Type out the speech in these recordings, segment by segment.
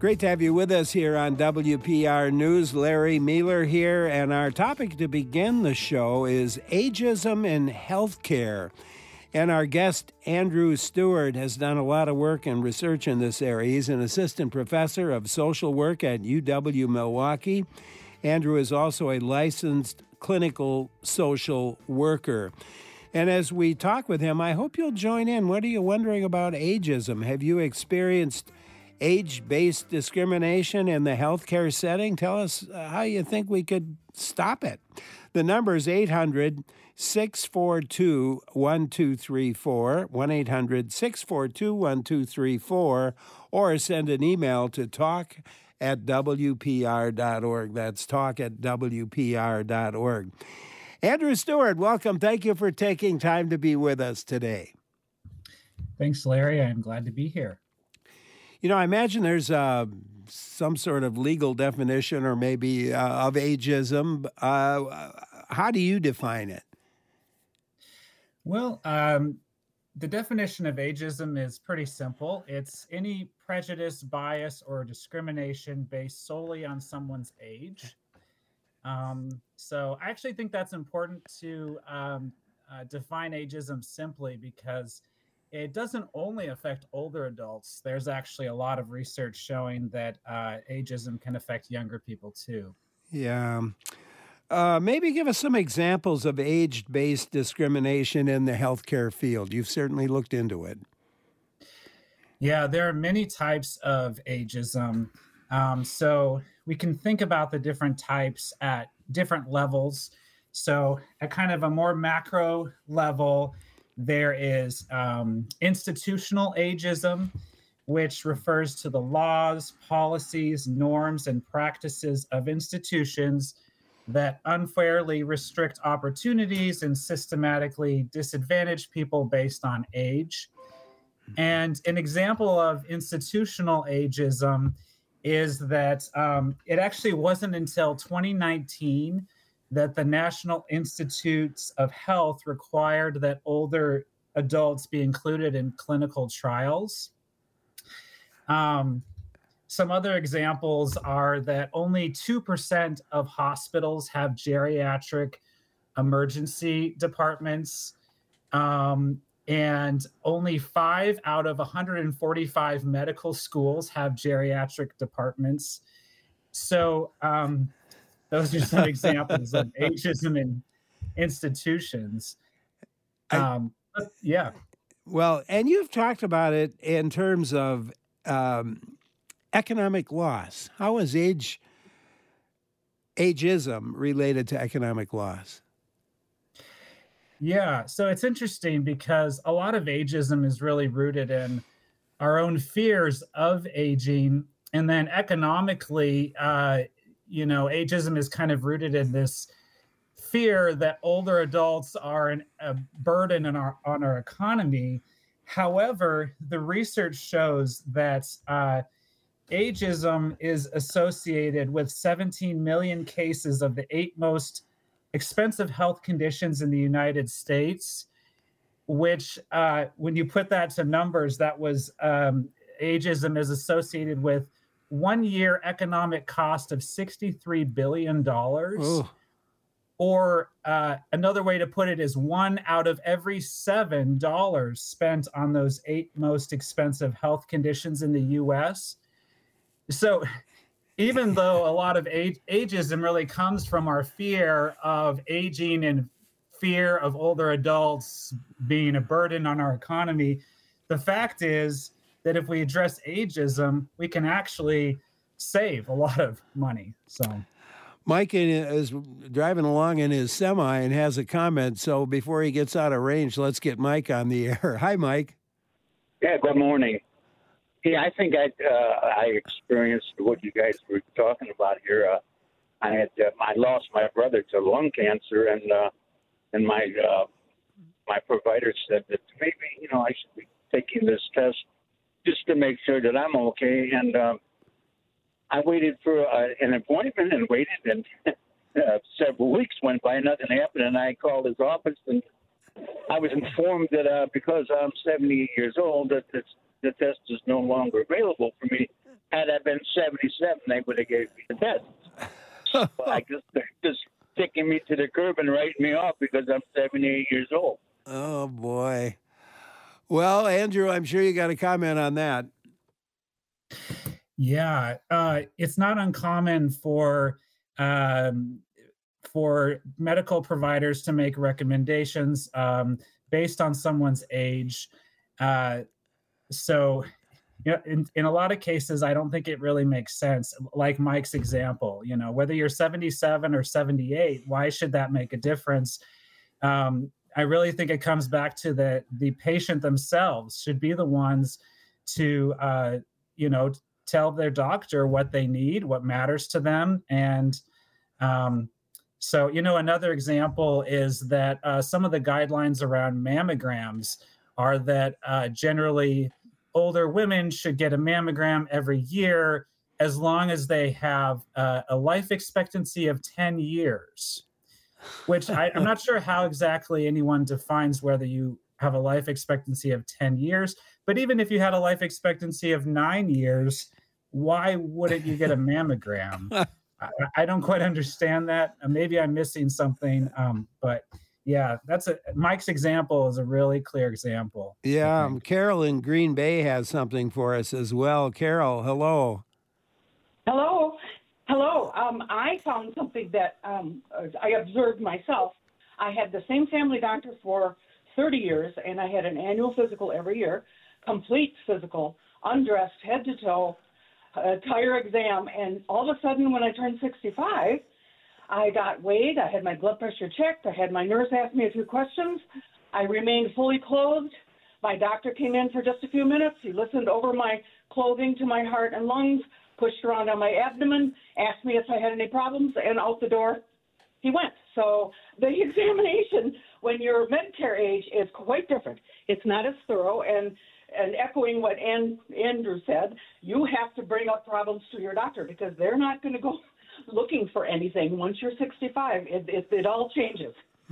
Great to have you with us here on WPR News. Larry Mueller here, and our topic to begin the show is ageism in healthcare. And our guest, Andrew Stewart, has done a lot of work and research in this area. He's an assistant professor of social work at UW Milwaukee. Andrew is also a licensed clinical social worker. And as we talk with him, I hope you'll join in. What are you wondering about ageism? Have you experienced age-based discrimination in the healthcare setting? Tell us how you think we could stop it. The number is 800-642-1234, 1-800-642-1234, or send an email to talk@wpr.org. That's talk@wpr.org. Andrew Stewart, welcome. Thank you for taking time to be with us today. Thanks, Larry. I'm glad to be here. You know, I imagine there's some sort of legal definition or maybe of ageism. How do you define it? Well, the definition of ageism is pretty simple. It's any prejudice, bias, or discrimination based solely on someone's age. So I actually think that's important to define ageism simply because it doesn't only affect older adults. There's actually a lot of research showing that ageism can affect younger people too. Yeah. Maybe give us some examples of age-based discrimination in the healthcare field. You've certainly looked into it. Yeah, there are many types of ageism. So we can think about the different types at different levels. So at kind of a more macro level, there is institutional ageism, which refers to the laws, policies, norms, and practices of institutions that unfairly restrict opportunities and systematically disadvantage people based on age. And an example of institutional ageism is that it actually wasn't until 2019 that the National Institutes of Health required that older adults be included in clinical trials. Some other examples are that only 2% of hospitals have geriatric emergency departments, and only 5 out of 145 medical schools have geriatric departments. So those are some examples of ageism in institutions. Yeah. Well, and you've talked about it in terms of economic loss. How is ageism related to economic loss? Yeah, so it's interesting because a lot of ageism is really rooted in our own fears of aging. And then economically, ageism is kind of rooted in this fear that older adults are a burden on our economy. However, the research shows that ageism is associated with 17 million cases of the 8 most expensive health conditions in the United States, which when you put that to numbers, that was ageism is associated with 1 year economic cost of $63 billion. Oh. Or another way to put it is 1 out of every $7 spent on those 8 most expensive health conditions in the U.S. So even though a lot of ageism really comes from our fear of aging and fear of older adults being a burden on our economy, the fact is that if we address ageism, we can actually save a lot of money. So Mike is driving along in his semi and has a comment. So before he gets out of range, let's get Mike on the air. Hi, Mike. Yeah, good morning. Yeah, I think I experienced what you guys were talking about here. I lost my brother to lung cancer, and my provider said that maybe I should be taking this test just to make sure that I'm okay. And I waited for an appointment and waited, and several weeks went by, nothing happened, and I called his office, and I was informed that because I'm 78 years old, that the test is no longer available for me. Had I been 77, they would have gave me the test. But I guess they're just kicking me to the curb and writing me off because I'm 78 years old. Oh, boy. Well, Andrew, I'm sure you got a comment on that. Yeah, it's not uncommon for medical providers to make recommendations based on someone's age. So, in a lot of cases, I don't think it really makes sense. Like Mike's example, whether you're 77 or 78, why should that make a difference? I really think it comes back to the patient themselves should be the ones to, tell their doctor what they need, what matters to them. And so, another example is that some of the guidelines around mammograms are that generally older women should get a mammogram every year as long as they have a life expectancy of 10 years, which I'm not sure how exactly anyone defines whether you have a life expectancy of 10 years. But even if you had a life expectancy of 9 years, why wouldn't you get a mammogram? I don't quite understand that. Maybe I'm missing something. But yeah, Mike's example is a really clear example. Yeah, Carol in Green Bay has something for us as well. Carol, hello. Hello. I found something that I observed myself. I had the same family doctor for 30 years, and I had an annual physical every year, complete physical, undressed, head to toe, tire exam. And all of a sudden, when I turned 65, I got weighed. I had my blood pressure checked. I had my nurse ask me a few questions. I remained fully clothed. My doctor came in for just a few minutes. He listened over my clothing to my heart and lungs, pushed around on my abdomen, asked me if I had any problems, and out the door he went. So the examination when you're Medicare age is quite different. It's not as thorough, and echoing what Andrew said, you have to bring up problems to your doctor because they're not going to go looking for anything. Once you're 65, it all changes.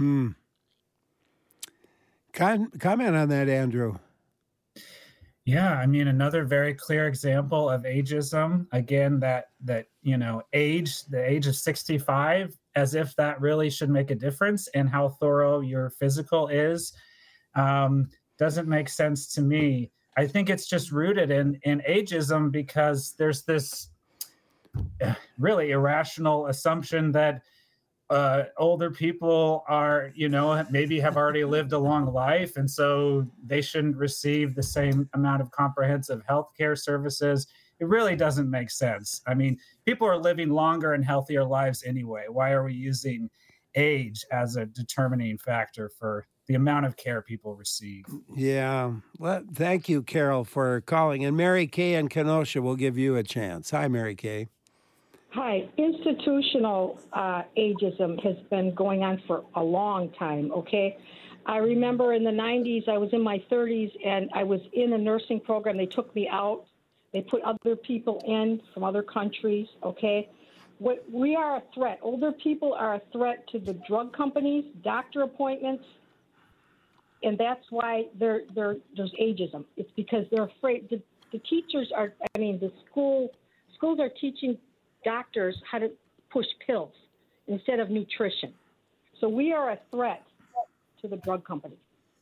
Comment on that, Andrew. Yeah, I mean, another very clear example of ageism. Again, that age, the age of 65, as if that really should make a difference in how thorough your physical is, doesn't make sense to me. I think it's just rooted in ageism because there's this really irrational assumption that older people are, maybe have already lived a long life, and so they shouldn't receive the same amount of comprehensive healthcare services. It really doesn't make sense. I mean, people are living longer and healthier lives anyway. Why are we using age as a determining factor for the amount of care people receive? Yeah. Well, thank you, Carol, for calling. And Mary Kay in Kenosha will give you a chance. Hi, Mary Kay. Hi. Institutional ageism has been going on for a long time, okay? I remember in the 90s, I was in my 30s, and I was in a nursing program. They took me out. They put other people in from other countries, okay? We are a threat. Older people are a threat to the drug companies, doctor appointments, and that's why there's ageism. It's because they're afraid. The teachers are, the schools are teaching doctors how to push pills instead of nutrition. So we are a threat to the drug companies.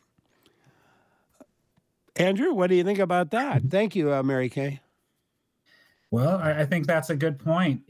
Andrew, what do you think about that? Thank you, Mary Kay. Well, I think that's a good point.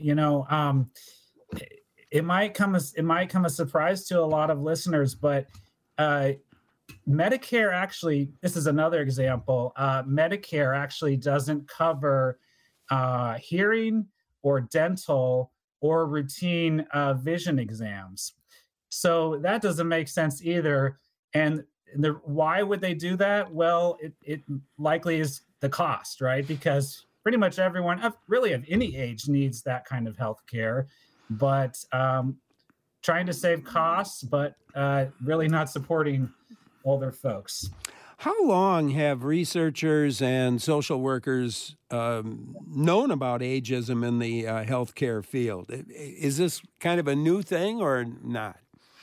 It might come as a surprise to a lot of listeners, but Medicare actually, this is another example. Medicare actually doesn't cover hearing or dental or routine vision exams. So that doesn't make sense either. And why would they do that? Well, it likely is the cost, right? Because pretty much everyone, really of any age, needs that kind of health care. But trying to save costs, but really not supporting older folks. How long have researchers and social workers known about ageism in the healthcare field? Is this kind of a new thing or not?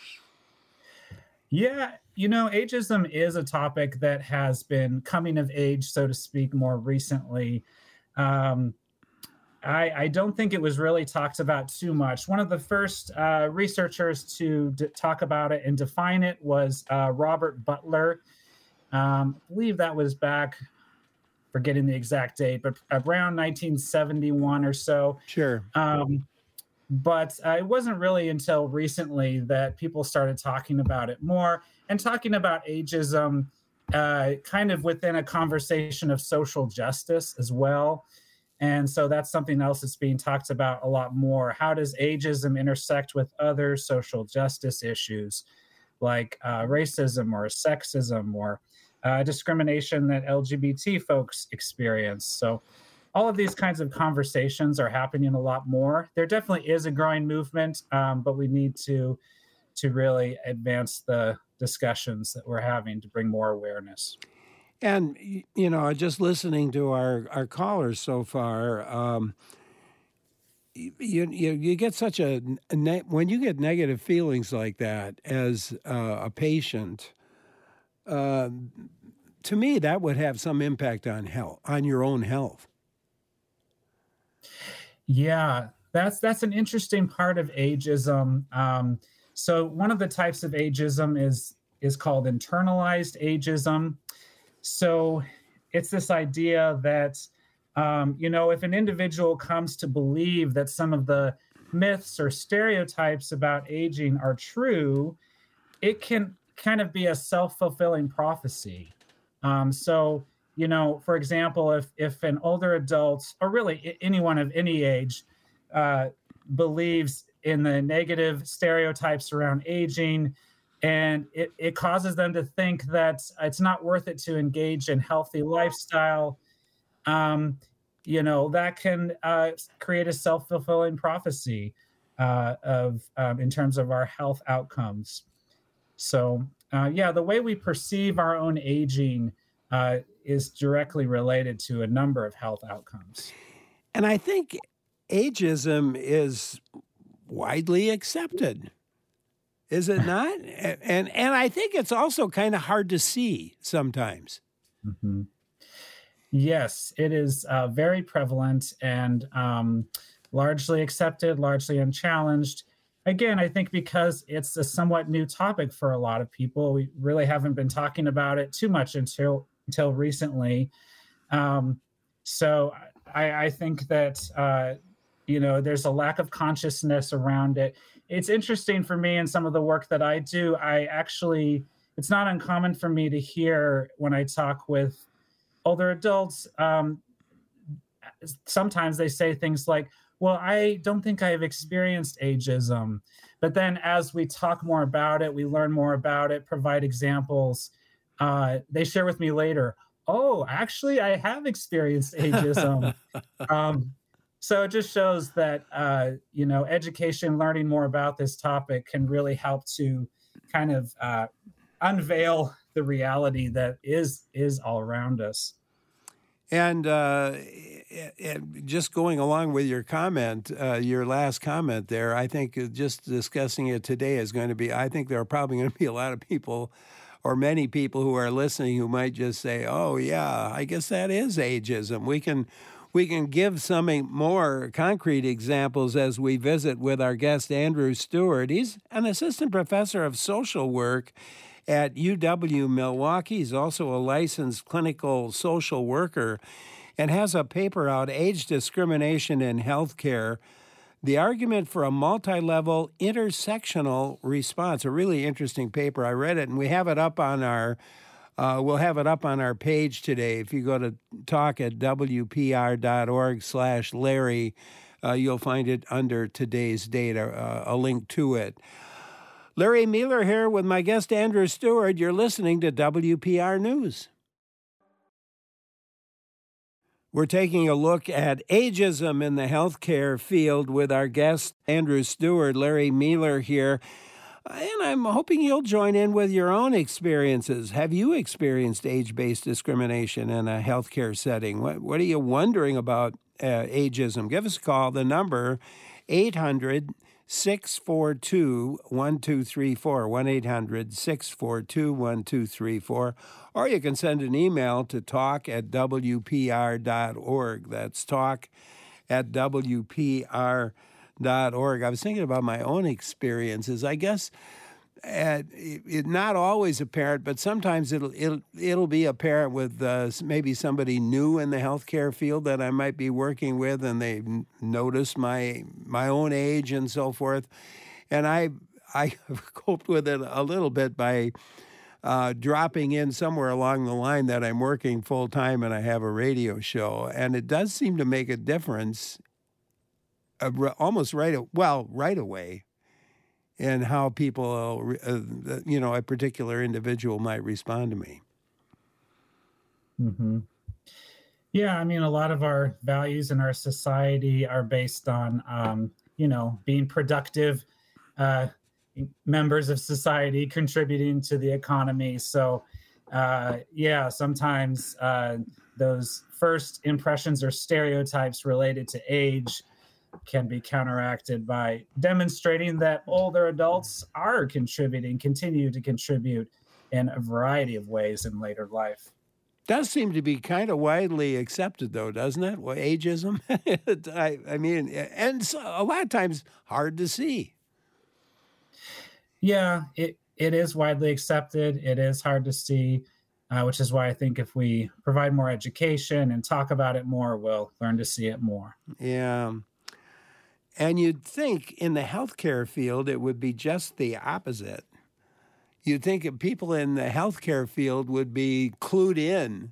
Yeah, ageism is a topic that has been coming of age, so to speak, more recently. I don't think it was really talked about too much. One of the first researchers to talk about it and define it was Robert Butler. I believe that was back, forgetting the exact date, but around 1971 or so. Sure. But it wasn't really until recently that people started talking about it more and talking about ageism kind of within a conversation of social justice as well. And so that's something else that's being talked about a lot more. How does ageism intersect with other social justice issues like racism or sexism or discrimination that LGBT folks experience? So all of these kinds of conversations are happening a lot more. There definitely is a growing movement, but we need to really advance the discussions that we're having to bring more awareness. And, just listening to our callers so far, you get such when you get negative feelings like that as a patient, to me, that would have some impact on your own health. Yeah, that's an interesting part of ageism. So one of the types of ageism is called internalized ageism. So it's this idea that, if an individual comes to believe that some of the myths or stereotypes about aging are true, it can kind of be a self-fulfilling prophecy. For example, if an older adult, or really anyone of any age, believes in the negative stereotypes around aging, and it causes them to think that it's not worth it to engage in healthy lifestyle, that can create a self-fulfilling prophecy in terms of our health outcomes. So, the way we perceive our own aging is directly related to a number of health outcomes. And I think ageism is widely accepted. Is it not? And I think it's also kind of hard to see sometimes. Mm-hmm. Yes, it is very prevalent and largely accepted, largely unchallenged. Again, I think because it's a somewhat new topic for a lot of people, we really haven't been talking about it too much until recently. So I think that, there's a lack of consciousness around it. It's interesting for me in some of the work that I do. It's not uncommon for me to hear when I talk with older adults, sometimes they say things like, well, I don't think I've experienced ageism. But then as we talk more about it, we learn more about it, provide examples, they share with me later, oh, actually, I have experienced ageism. So it just shows that, education, learning more about this topic can really help to kind of unveil the reality that is all around us. And just going along with your comment, your last comment there, I think just discussing it today is going to be, I think there are probably going to be a lot of people or many people who are listening who might just say, oh, yeah, I guess that is ageism. We can give some more concrete examples as we visit with our guest, Andrew Stewart. He's an assistant professor of social work at UW-Milwaukee. He's also a licensed clinical social worker and has a paper out, Age Discrimination in Healthcare, the Argument for a Multi-Level Intersectional Response. A really interesting paper. I read it, and we have it up on our we'll have it up on our page today. If you go to talk@wpr.org/Larry, you'll find it under today's date, a link to it. Larry Meiler here with my guest, Andrew Stewart. You're listening to WPR News. We're taking a look at ageism in the healthcare field with our guest, Andrew Stewart. Larry Meiler here. And I'm hoping you'll join in with your own experiences. Have you experienced age-based discrimination in a healthcare setting? What are you wondering about ageism? Give us a call. The number, 800-642-1234, 1-800-642-1234. Or you can send an email to talk@wpr.org. That's talk at WPR.org. I was thinking about my own experiences. I guess it not always apparent, but sometimes it'll be apparent with maybe somebody new in the healthcare field that I might be working with, and they notice my own age and so forth. And I coped with it a little bit by dropping in somewhere along the line that I'm working full time and I have a radio show, and it does seem to make a difference almost right away in how people, a particular individual might respond to me. Mm-hmm. Yeah, I mean, a lot of our values in our society are based on, being productive members of society, contributing to the economy. So, sometimes those first impressions or stereotypes related to age can be counteracted by demonstrating that older adults are continue to contribute in a variety of ways in later life. Does seem to be kind of widely accepted, though, doesn't it? Well, ageism. I mean, and so a lot of times hard to see. Yeah, it is widely accepted. It is hard to see, which is why I think if we provide more education and talk about it more, we'll learn to see it more. Yeah. And you'd think in the healthcare field, it would be just the opposite. You'd think people in the healthcare field would be clued in.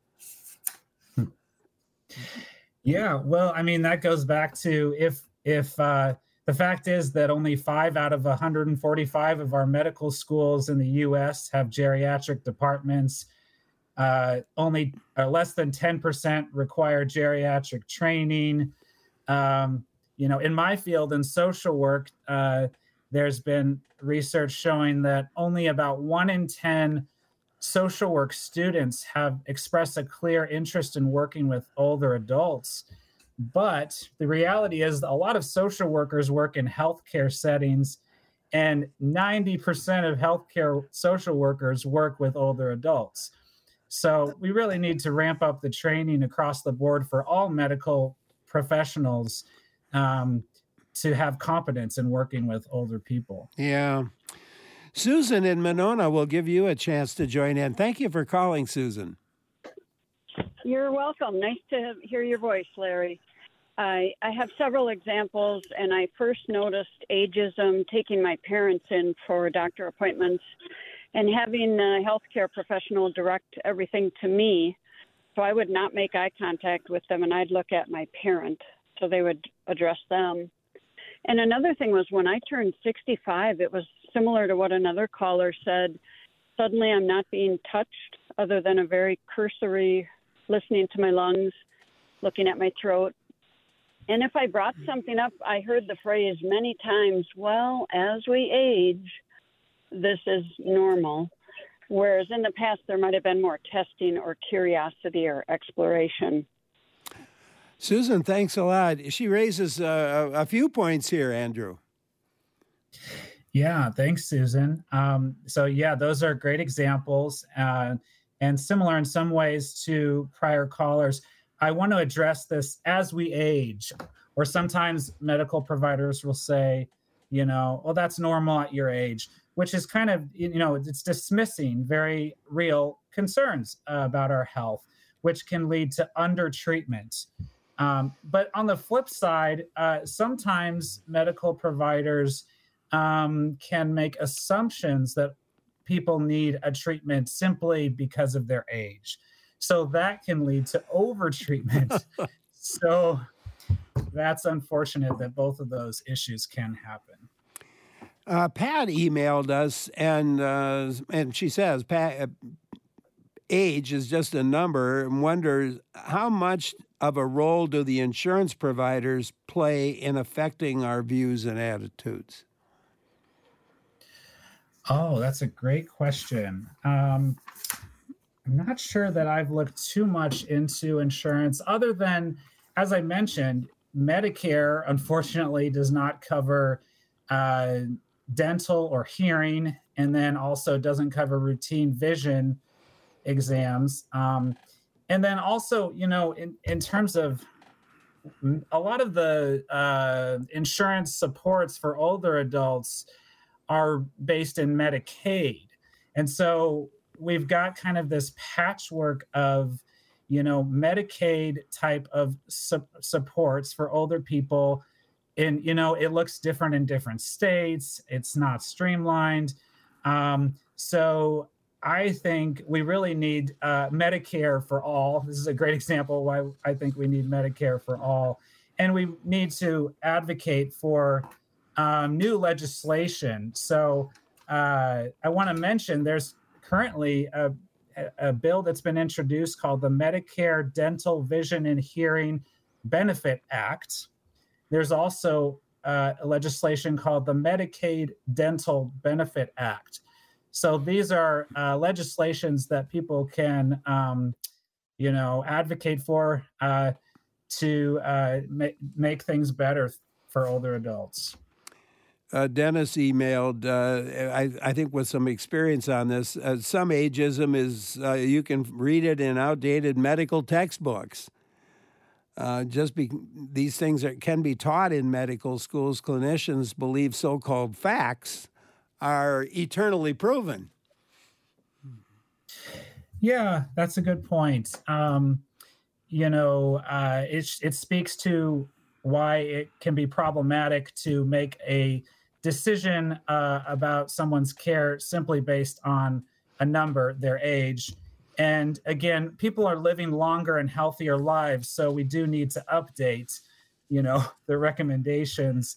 Yeah, well, I mean, that goes back to if the fact is that only 5 out of 145 of our medical schools in the U.S. have geriatric departments. Only less than 10% require geriatric training. In my field in social work, there's been research showing that only about 1 in 10 social work students have expressed a clear interest in working with older adults. But the reality is a lot of social workers work in healthcare settings, and 90% of healthcare social workers work with older adults. So we really need to ramp up the training across the board for all medical professionals to have competence in working with older people. Yeah. Susan in Monona will give you a chance to join in. Thank you for calling, Susan. You're welcome. Nice to hear your voice, Larry. I have several examples, and I first noticed ageism taking my parents in for doctor appointments and having a healthcare professional direct everything to me. So I would not make eye contact with them, and I'd look at my parent, so they would address them. And another thing was when I turned 65, it was similar to what another caller said. Suddenly I'm not being touched other than a very cursory listening to my lungs, looking at my throat. And if I brought something up, I heard the phrase many times, well, as we age, this is normal. Whereas in the past, there might have been more testing or curiosity or exploration. Susan, thanks a lot. She raises a few points here, Andrew. Yeah, thanks, Susan. Those are great examples and similar in some ways to prior callers. I want to address this as we age, or sometimes medical providers will say, well, that's normal at your age, which is kind of, it's dismissing very real concerns about our health, which can lead to undertreatment. But on the flip side, sometimes medical providers can make assumptions that people need a treatment simply because of their age. So that can lead to overtreatment. So that's unfortunate that both of those issues can happen. Pat emailed us, and she says, age is just a number, and wonders how much of a role do the insurance providers play in affecting our views and attitudes? Oh, that's a great question. I'm not sure that I've looked too much into insurance other than, as I mentioned, Medicare, unfortunately, does not cover dental or hearing, and then also doesn't cover routine vision exams. And then also, in terms of a lot of the insurance supports for older adults are based in Medicaid. And so we've got kind of this patchwork of, Medicaid type of supports for older people. And, it looks different in different states. It's not streamlined. So I think we really need Medicare for all. This is a great example why I think we need Medicare for all. And we need to advocate for new legislation. So I want to mention there's currently a bill that's been introduced called the Medicare Dental, Vision, and Hearing Benefit Act. There's also a legislation called the Medicaid Dental Benefit Act. So these are legislations that people can, advocate for to make things better for older adults. Dennis emailed, I think with some experience on this, some ageism is, you can read it in outdated medical textbooks. These things can be taught in medical schools. Clinicians believe so-called facts are eternally proven. Yeah, that's a good point. It speaks to why it can be problematic to make a decision about someone's care simply based on a number, their age. And again, people are living longer and healthier lives, so we do need to update, the recommendations.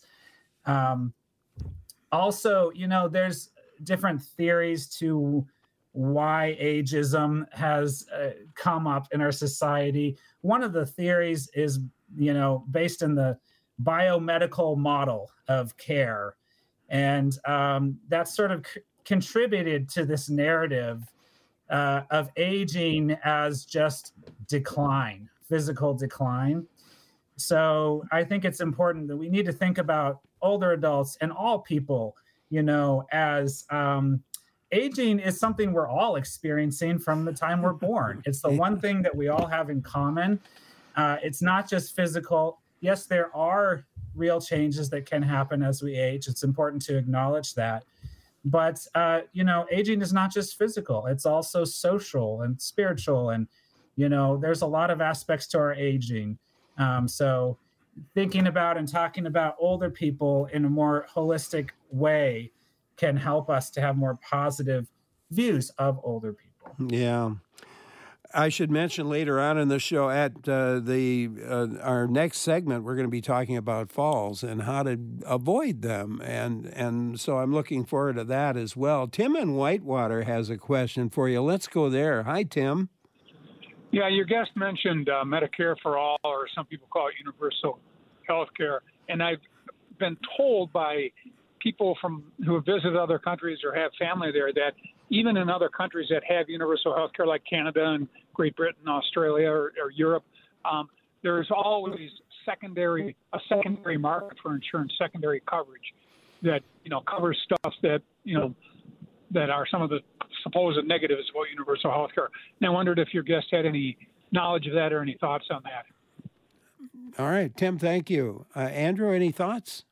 Also, there's different theories to why ageism has come up in our society. One of the theories is, based in the biomedical model of care. And that sort of contributed to this narrative of aging as just decline, physical decline. So I think it's important that we need to think about older adults and all people, as aging is something we're all experiencing from the time we're born. It's the one thing that we all have in common. It's not just physical. Yes, there are real changes that can happen as we age. It's important to acknowledge that. But, aging is not just physical. It's also social and spiritual. And, there's a lot of aspects to our aging. So thinking about and talking about older people in a more holistic way can help us to have more positive views of older people. Yeah. I should mention later on in the show at our next segment, we're going to be talking about falls and how to avoid them. And so I'm looking forward to that as well. Tim in Whitewater has a question for you. Let's go there. Hi, Tim. Yeah, your guest mentioned Medicare for all, or some people call it universal health care. And I've been told by people who have visited other countries or have family there that even in other countries that have universal health care like Canada and Great Britain, Australia, or Europe, there's always a secondary market for insurance, secondary coverage that, covers stuff that, that are some of the supposed negatives about universal health care. And I wondered if your guest had any knowledge of that or any thoughts on that. All right, Tim, thank you. Andrew, any thoughts?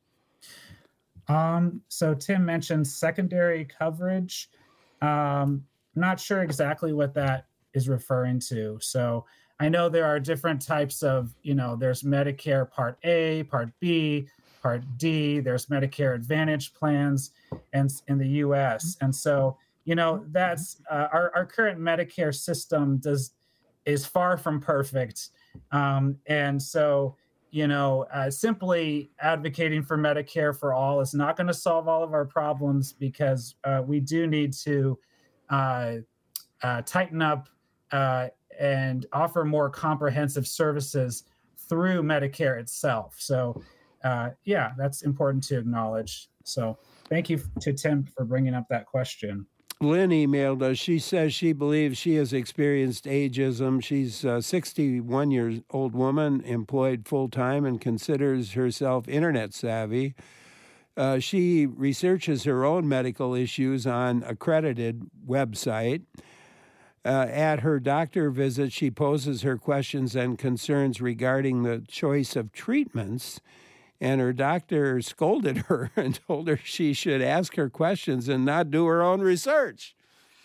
So Tim mentioned secondary coverage. Not sure exactly what that is referring to. So I know there are different types of, there's Medicare Part A, Part B, Part D, there's Medicare Advantage plans and in the US. And so, that's our current Medicare system is far from perfect. And so, simply advocating for Medicare for all is not going to solve all of our problems because we do need to tighten up and offer more comprehensive services through Medicare itself. So, that's important to acknowledge. So thank you to Tim for bringing up that question. Lynn emailed us. She says she believes she has experienced ageism. She's a 61-year-old woman, employed full-time, and considers herself internet savvy. She researches her own medical issues on accredited website. At her doctor visit, she poses her questions and concerns regarding the choice of treatments, and her doctor scolded her and told her she should ask her questions and not do her own research.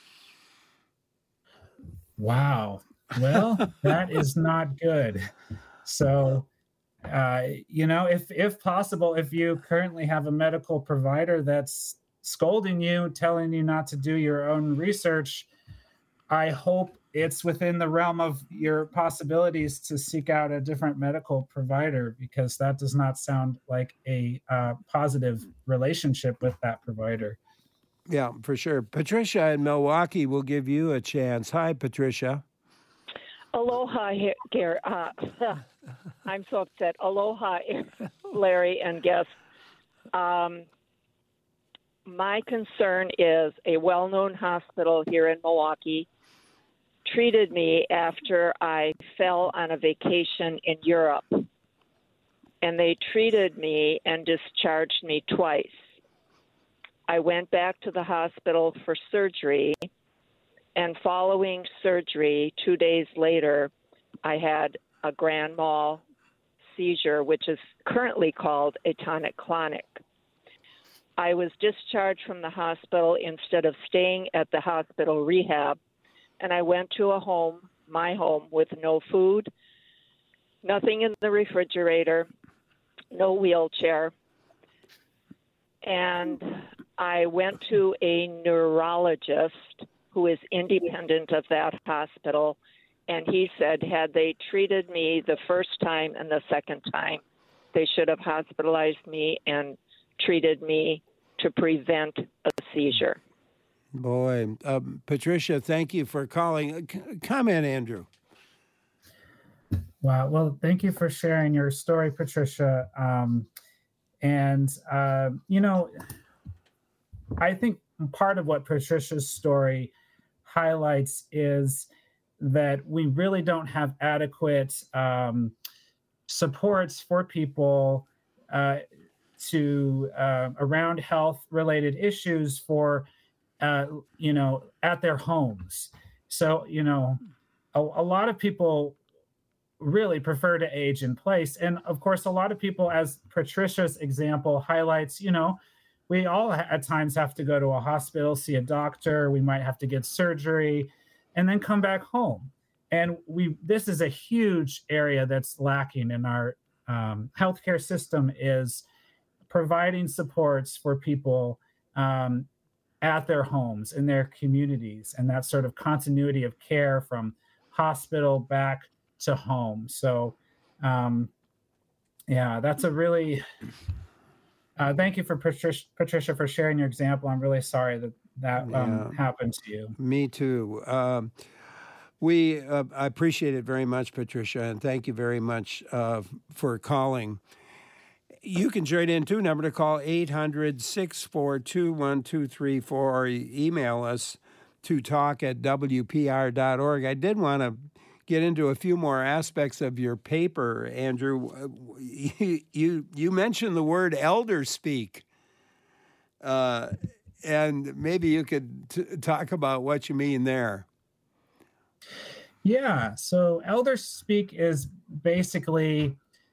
Wow. Well, that is not good. So, if possible, if you currently have a medical provider that's scolding you, telling you not to do your own research, I hope it's within the realm of your possibilities to seek out a different medical provider, because that does not sound like a positive relationship with that provider. Yeah, for sure. Patricia in Milwaukee will give you a chance. Hi, Patricia. Aloha, Gary. I'm so upset. Aloha, Larry and guests. My concern is a well-known hospital here in Milwaukee treated me after I fell on a vacation in Europe. And they treated me and discharged me twice. I went back to the hospital for surgery, and following surgery, 2 days later, I had a grand mal seizure, which is currently called a tonic-clonic. I was discharged from the hospital instead of staying at the hospital rehab, and I went to a home, my home, with no food, nothing in the refrigerator, no wheelchair. And I went to a neurologist who is independent of that hospital, and he said had they treated me the first time and the second time, they should have hospitalized me and treated me to prevent a seizure. Boy, Patricia, thank you for calling. Comment, Andrew. Wow. Well, thank you for sharing your story, Patricia. I think part of what Patricia's story highlights is that we really don't have adequate supports for people around health-related issues for at their homes. So, a lot of people really prefer to age in place. And of course, a lot of people, as Patricia's example highlights, we all at times have to go to a hospital, see a doctor, we might have to get surgery, and then come back home. And this is a huge area that's lacking in our healthcare system, is providing supports for people at their homes, in their communities, and that sort of continuity of care from hospital back to home. So, that's a really, thank you for Patricia for sharing your example. I'm really sorry that happened to you. Me too. I appreciate it very much, Patricia, and thank you very much for calling. You can join in too. Number to call 800-642-1234, or email us to talk@wpr.org. I did want to get into a few more aspects of your paper, Andrew. You mentioned the word elder speak, and maybe you could talk about what you mean there. Yeah, so elder speak is basically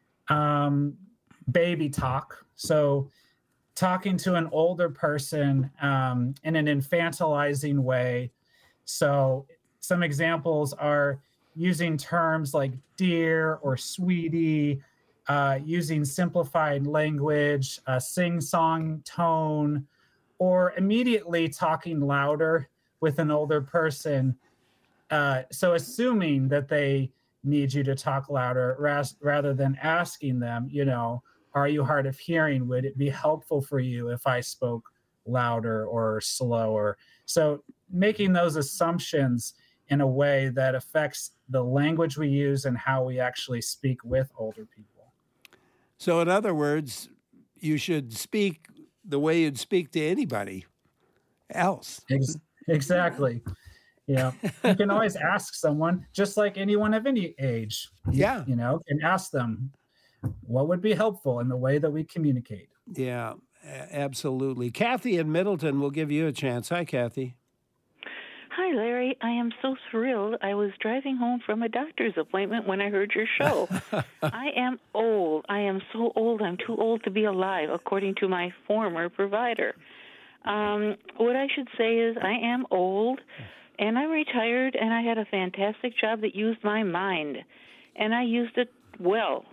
baby talk. So talking to an older person in an infantilizing way. So some examples are using terms like dear or sweetie, using simplified language, a sing-song tone, or immediately talking louder with an older person. So assuming that they need you to talk louder rather than asking them, are you hard of hearing? Would it be helpful for you if I spoke louder or slower? So making those assumptions in a way that affects the language we use and how we actually speak with older people. So in other words, you should speak the way you'd speak to anybody else. Exactly. You can always ask someone, just like anyone of any age. Yeah. And ask them what would be helpful in the way that we communicate. Yeah, absolutely. Kathy in Middleton will give you a chance. Hi, Kathy. Hi, Larry. I am so thrilled. I was driving home from a doctor's appointment when I heard your show. I am old. I am so old. I'm too old to be alive, according to my former provider. What I should say is I am old, and I'm retired, and I had a fantastic job that used my mind, and I used it well.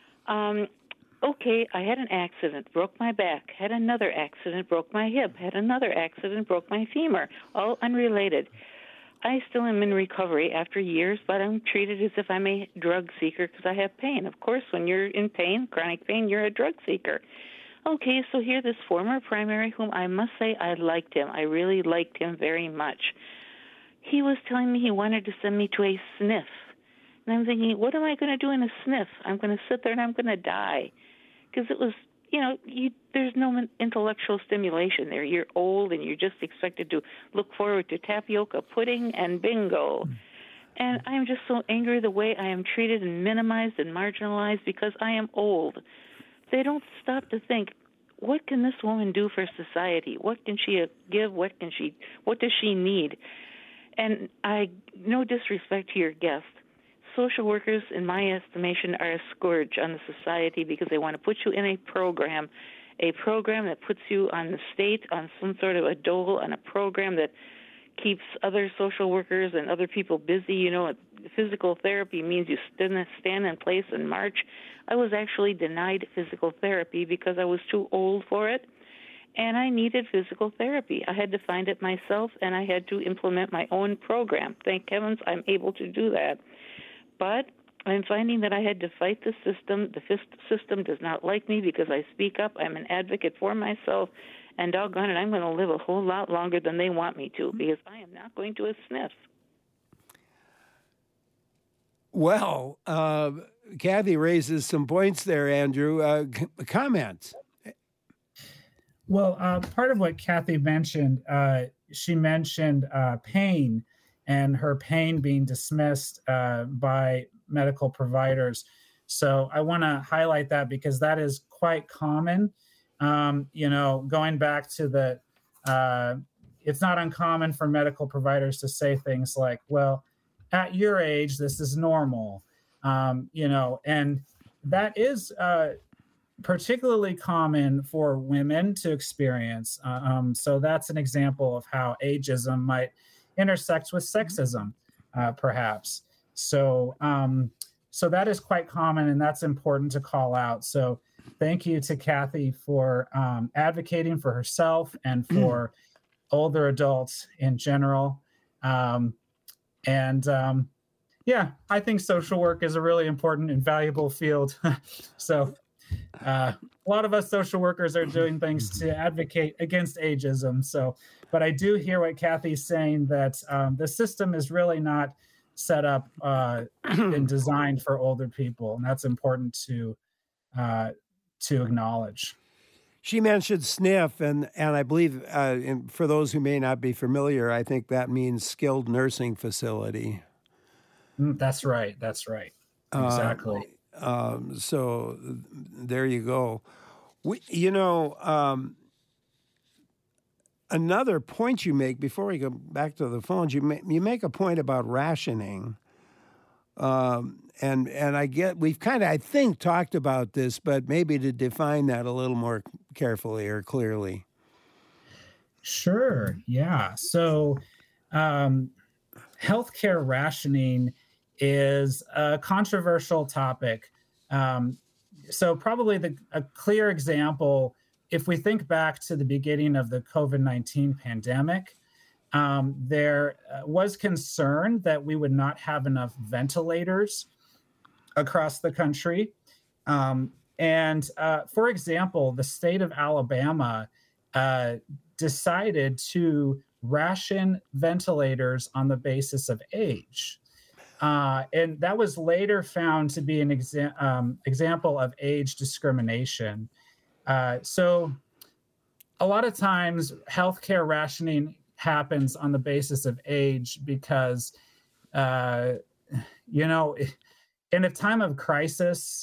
Okay, I had an accident, broke my back, had another accident, broke my hip, had another accident, broke my femur, all unrelated. I still am in recovery after years, but I'm treated as if I'm a drug seeker because I have pain. Of course, when you're in pain, chronic pain, you're a drug seeker. Okay, so here this former primary, whom I must say I liked him. I really liked him very much. He was telling me he wanted to send me to a sniff. And I'm thinking, what am I going to do in a sniff? I'm going to sit there and I'm going to die. Because it was, there's no intellectual stimulation there. You're old and you're just expected to look forward to tapioca pudding and bingo. And I'm just so angry the way I am treated and minimized and marginalized because I am old. They don't stop to think, what can this woman do for society? What can she give? What does she need? And no disrespect to your guest, social workers, in my estimation, are a scourge on the society because they want to put you in a program that puts you on the state, on some sort of a dole, on a program that keeps other social workers and other people busy. Physical therapy means you stand in place and march. I was actually denied physical therapy because I was too old for it, and I needed physical therapy. I had to find it myself, and I had to implement my own program. Thank heavens I'm able to do that. But I'm finding that I had to fight the system. The system does not like me because I speak up. I'm an advocate for myself. And doggone it, I'm going to live a whole lot longer than they want me to because I am not going to a sniff. Well, Kathy raises some points there, Andrew. Comments? Well, part of what Kathy mentioned, she mentioned pain and her pain being dismissed by medical providers. So I want to highlight that because that is quite common. Going back to it's not uncommon for medical providers to say things like, well, at your age, this is normal, and that is particularly common for women to experience. So that's an example of how ageism might intersect with sexism, perhaps. So that is quite common, and that's important to call out. So thank you to Kathy for advocating for herself and for older adults in general. I think social work is a really important and valuable field. So a lot of us social workers are doing things to advocate against ageism. But I do hear what Kathy's saying, that the system is really not set up and designed for older people. And that's important to acknowledge. She mentioned SNF, and I believe, for those who may not be familiar, I think that means skilled nursing facility. That's right. Exactly. So there you go. Another point you make before we go back to the phones, you make a point about rationing. And we've kind of, I think, talked about this, but maybe to define that a little more carefully or clearly. Sure. Yeah. So healthcare rationing is a controversial topic. So probably a clear example, if we think back to the beginning of the COVID-19 pandemic, there was concern that we would not have enough ventilators across the country. For example, the state of Alabama decided to ration ventilators on the basis of age. And that was later found to be an example of age discrimination. So a lot of times healthcare rationing happens on the basis of age because, in a time of crisis,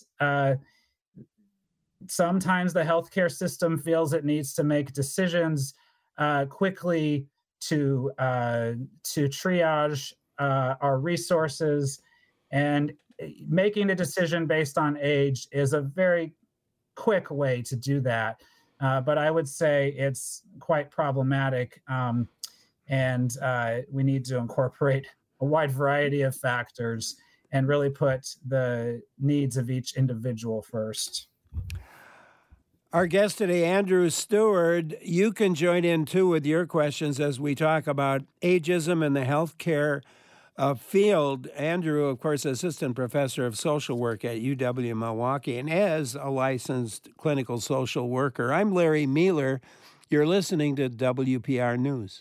sometimes the healthcare system feels it needs to make decisions quickly to triage our resources, and making a decision based on age is a very quick way to do that. But I would say it's quite problematic, and we need to incorporate a wide variety of factors and really put the needs of each individual first. Our guest today, Andrew Stewart, you can join in too with your questions as we talk about ageism in the healthcare field. Andrew, of course, assistant professor of social work at UW-Milwaukee and as a licensed clinical social worker. I'm Larry Mealer. You're listening to WPR News.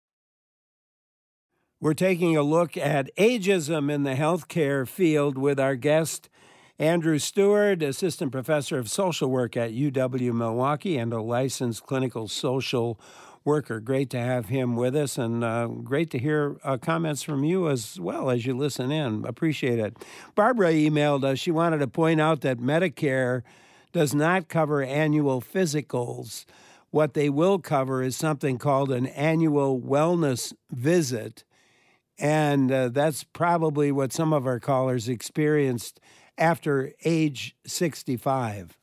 We're taking a look at ageism in the healthcare field with our guest, Andrew Stewart, assistant professor of social work at UW-Milwaukee and a licensed clinical social worker. Great to have him with us, and great to hear comments from you as well as you listen in. Appreciate it. Barbara emailed us. She wanted to point out that Medicare does not cover annual physicals. What they will cover is something called an annual wellness visit, and that's probably what some of our callers experienced after age 65.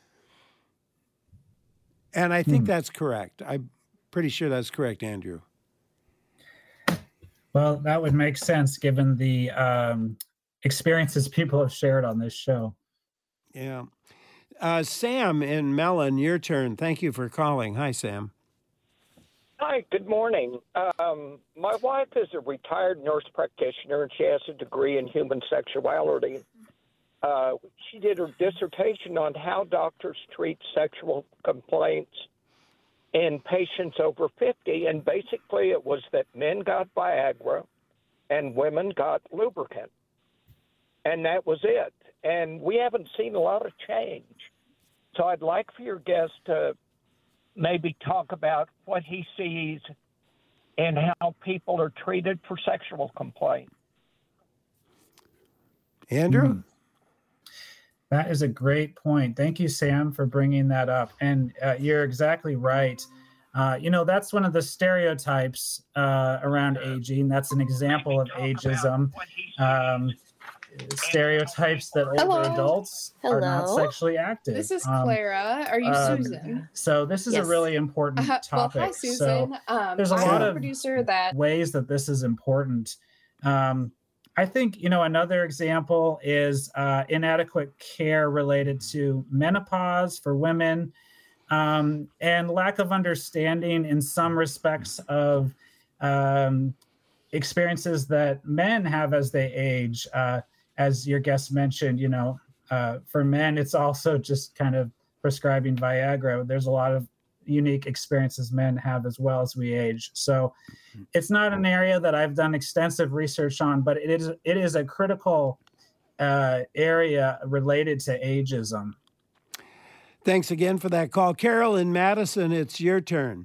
And I think that's correct. I'm pretty sure that's correct, Andrew. Well, that would make sense given the experiences people have shared on this show. Yeah. Sam in Mellon, your turn. Thank you for calling. Hi, Sam. Hi, good morning. My wife is a retired nurse practitioner, and she has a degree in human sexuality. She did her dissertation on how doctors treat sexual complaints in patients over 50, and basically it was that men got Viagra and women got lubricant, and that was it. And we haven't seen a lot of change. So I'd like for your guest to maybe talk about what he sees and how people are treated for sexual complaints. Andrew? That is a great point. Thank you, Sam, for bringing that up. And you're exactly right. That's one of the stereotypes around aging. That's an example of ageism. Stereotypes that older adults are not sexually active. This is Clara. Are you Susan? So this is a really important topic. Well, hi, Susan. So there's a lot of producer that ways that this is important. I think, another example is inadequate care related to menopause for women, and lack of understanding in some respects of experiences that men have as they age. As your guest mentioned, for men, it's also just kind of prescribing Viagra. There's a lot of unique experiences men have as well as we age. So it's not an area that I've done extensive research on, but it is a critical area related to ageism. Thanks again for that call. Carol in Madison, it's your turn.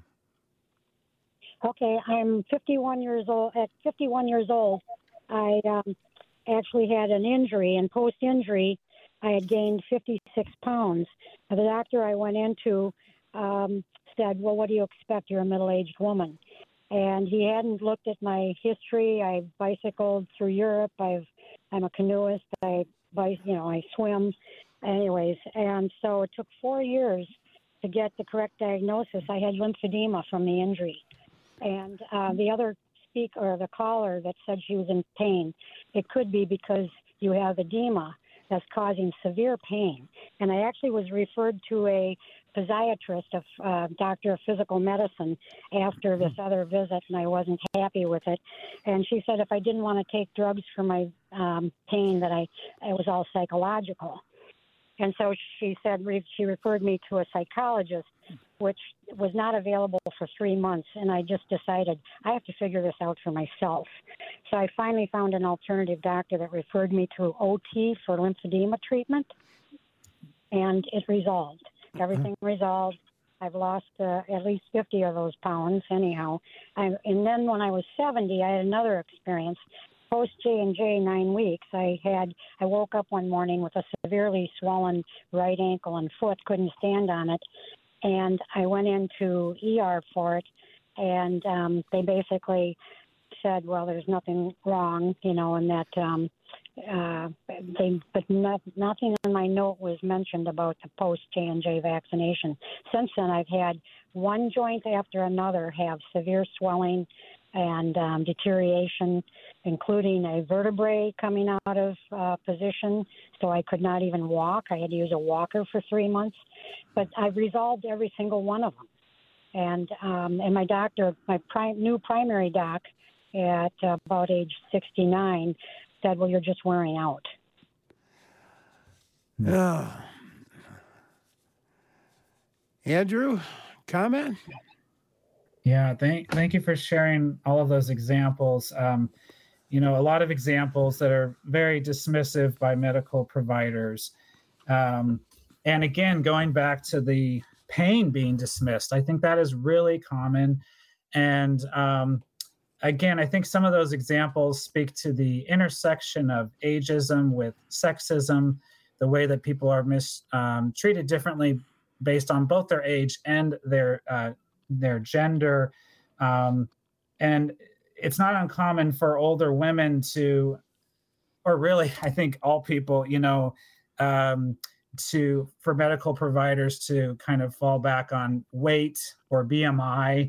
Okay, I'm 51 years old. At 51 years old, I actually had an injury, and post-injury, I had gained 56 pounds. Now, the doctor I went into said, well, what do you expect? You're a middle-aged woman. And he hadn't looked at my history. I bicycled through Europe. I'm a canoeist. I swim. Anyways, and so it took 4 years to get the correct diagnosis. I had lymphedema from the injury. And the other the caller that said she was in pain, it could be because you have edema that's causing severe pain. And I actually was referred to a physiatrist, a doctor of physical medicine, after this other visit, and I wasn't happy with it. And she said if I didn't want to take drugs for my pain, that it was all psychological. And so she said she referred me to a psychologist, which was not available for 3 months. And I just decided I have to figure this out for myself. So I finally found an alternative doctor that referred me to OT for lymphedema treatment. And it resolved. Everything resolved. I've lost at least 50 of those pounds anyhow. And then when I was 70, I had another experience. Post J&J 9 weeks, I woke up one morning with a severely swollen right ankle and foot, couldn't stand on it. And I went into ER for it, and they basically said, well, there's nothing wrong, and that nothing in my note was mentioned about the post J&J vaccination. Since then, I've had one joint after another have severe swelling and deterioration, including a vertebrae coming out of position, so I could not even walk. I had to use a walker for 3 months, but I've resolved every single one of them. And my doctor, new primary doc, at about age 69, said, well, you're just wearing out. Andrew, comment? Yeah, thank you for sharing all of those examples. A lot of examples that are very dismissive by medical providers. And again, going back to the pain being dismissed, I think that is really common. And again, I think some of those examples speak to the intersection of ageism with sexism, the way that people are treated differently based on both their age and their gender. And it's not uncommon for older women or really, I think all people, for medical providers to kind of fall back on weight or BMI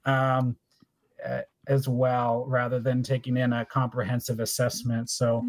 as well, rather than taking in a comprehensive assessment. So,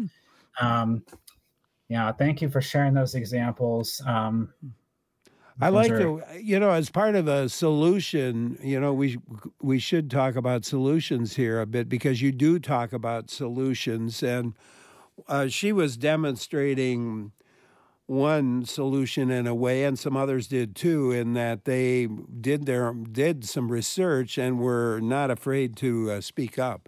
thank you for sharing those examples. I like to, as part of a solution, we should talk about solutions here a bit, because you do talk about solutions. And she was demonstrating one solution in a way, and some others did too, in that they did some research and were not afraid to speak up.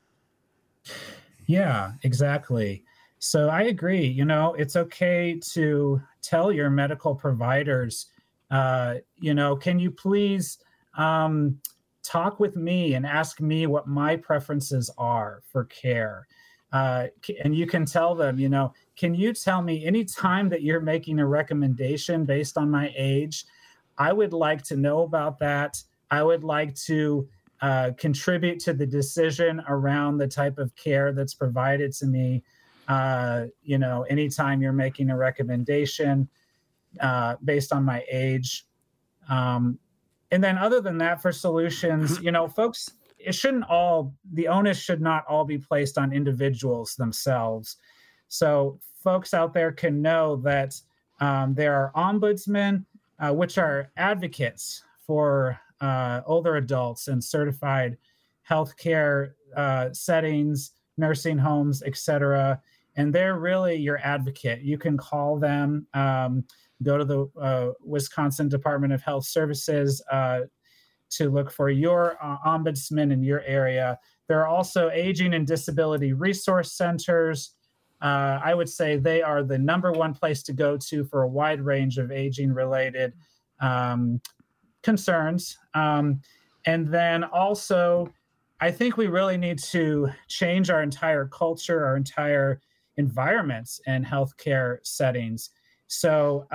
Yeah, exactly. So I agree. It's okay to tell your medical providers, can you please talk with me and ask me what my preferences are for care? And you can tell them, can you tell me anytime that you're making a recommendation based on my age? I would like to know about that. I would like to contribute to the decision around the type of care that's provided to me. Anytime you're making a recommendation based on my age. And then other than that, for solutions, folks, the onus should not all be placed on individuals themselves. So folks out there can know that there are ombudsmen, which are advocates for older adults and certified healthcare settings, nursing homes, etc. And they're really your advocate. You can call them, go to the Wisconsin Department of Health Services to look for your ombudsman in your area. There are also aging and disability resource centers. I would say they are the number one place to go to for a wide range of aging-related concerns. And then also, I think we really need to change our entire culture, our entire environments and healthcare settings. So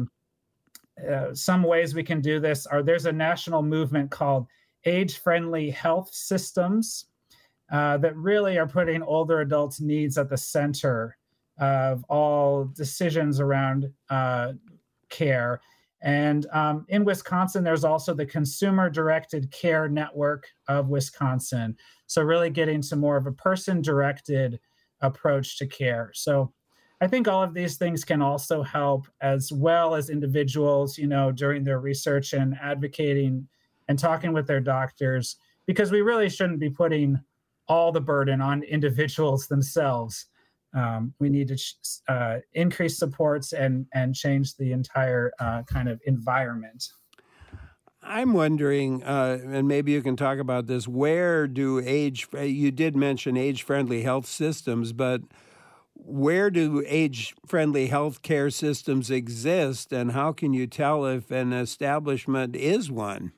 some ways we can do this there's a national movement called Age-Friendly Health Systems that really are putting older adults' needs at the center of all decisions around care. And in Wisconsin, there's also the Consumer-Directed Care Network of Wisconsin. So really getting to more of a person-directed approach to care. So I think all of these things can also help, as well as individuals, during their research and advocating and talking with their doctors, because we really shouldn't be putting all the burden on individuals themselves. We need to increase supports and change the entire kind of environment. I'm wondering, and maybe you can talk about this, you did mention age-friendly health systems, but where do age-friendly health care systems exist, and how can you tell if an establishment is one?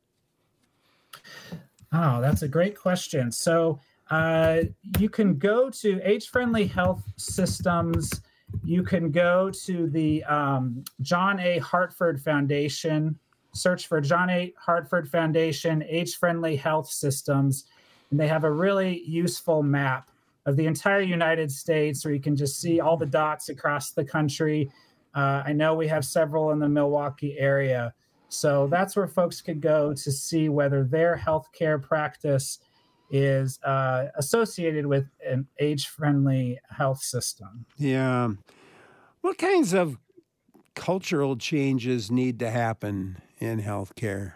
Oh, that's a great question. So you can go to age-friendly health systems. You can go to the John A. Hartford Foundation search for John A. Hartford Foundation Age-Friendly Health Systems, and they have a really useful map of the entire United States where you can just see all the dots across the country. I know we have several in the Milwaukee area. So that's where folks could go to see whether their healthcare practice is associated with an age-friendly health system. Yeah. What kinds of cultural changes need to happen in healthcare?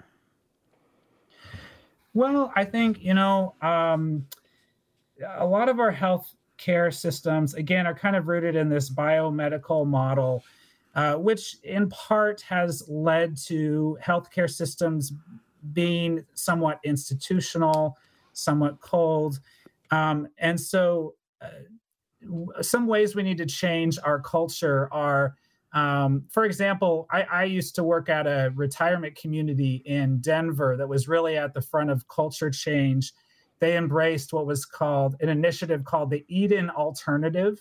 Well, I think, a lot of our healthcare systems, again, are kind of rooted in this biomedical model, which in part has led to healthcare systems being somewhat institutional, somewhat cold. And so some ways we need to change our culture are, for example, I used to work at a retirement community in Denver that was really at the front of culture change. They embraced what was called an initiative called the Eden Alternative,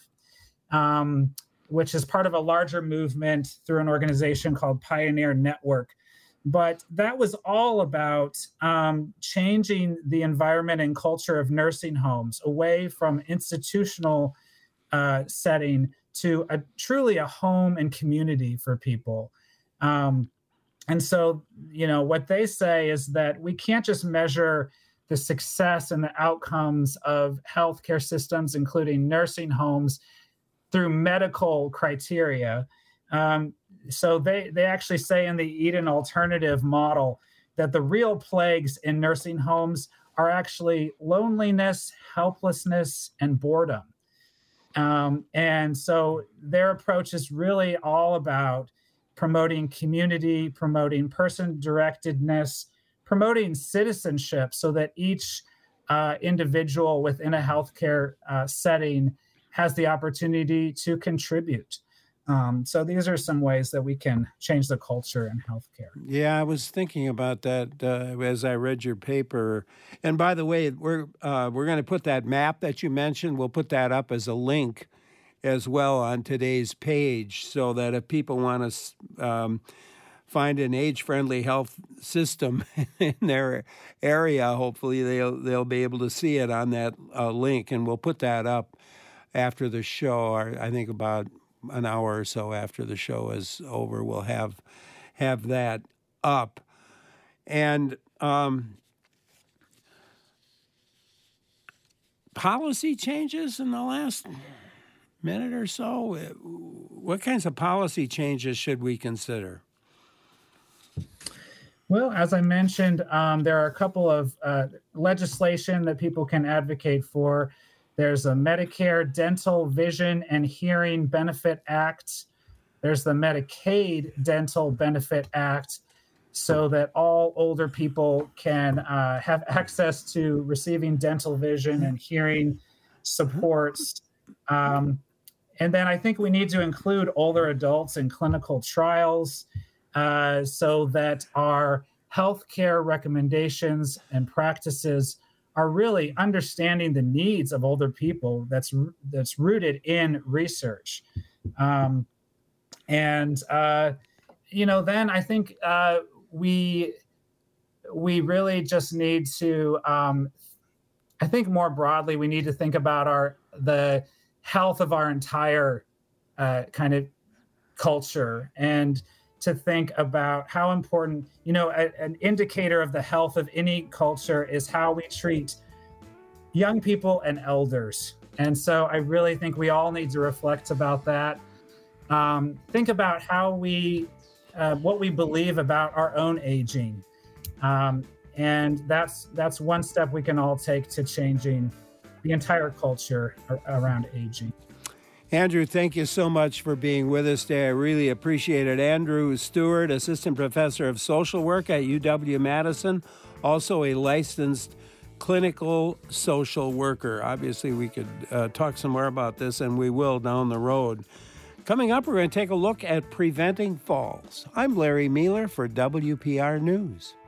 which is part of a larger movement through an organization called Pioneer Network. But that was all about changing the environment and culture of nursing homes away from institutional setting to truly a home and community for people. And so, what they say is that we can't just measure the success and the outcomes of healthcare systems, including nursing homes, through medical criteria. So they actually say in the Eden Alternative model that the real plagues in nursing homes are actually loneliness, helplessness, and boredom. And so their approach is really all about promoting community, promoting person-directedness, promoting citizenship so that each individual within a healthcare setting has the opportunity to contribute. So these are some ways that we can change the culture in healthcare. Yeah, I was thinking about that as I read your paper. And by the way, we're going to put that map that you mentioned, we'll put that up as a link as well on today's page so that if people want to find an age-friendly health system in their area, hopefully they'll be able to see it on that link. And we'll put that up after the show, or I think about an hour or so after the show is over, we'll have that up. And policy changes in the last minute or so, what kinds of policy changes should we consider? Well, as I mentioned, there are a couple of legislation that people can advocate for. There's a Medicare Dental, Vision, and Hearing Benefit Act. There's the Medicaid Dental Benefit Act, so that all older people can have access to receiving dental, vision, and hearing supports. And then I think we need to include older adults in clinical trials so that our healthcare recommendations and practices are really understanding the needs of older people that's rooted in research. Then I think we really just need to, I think more broadly, we need to think about the health of our entire kind of culture, and to think about how important, an indicator of the health of any culture is how we treat young people and elders. And so I really think we all need to reflect about that. Think about how what we believe about our own aging. And that's one step we can all take to changing the entire culture around aging. Andrew, thank you so much for being with us today. I really appreciate it. Andrew Stewart, Assistant Professor of Social Work at UW-Madison, also a licensed clinical social worker. Obviously, we could talk some more about this, and we will down the road. Coming up, we're going to take a look at preventing falls. I'm Larry Mealer for WPR News.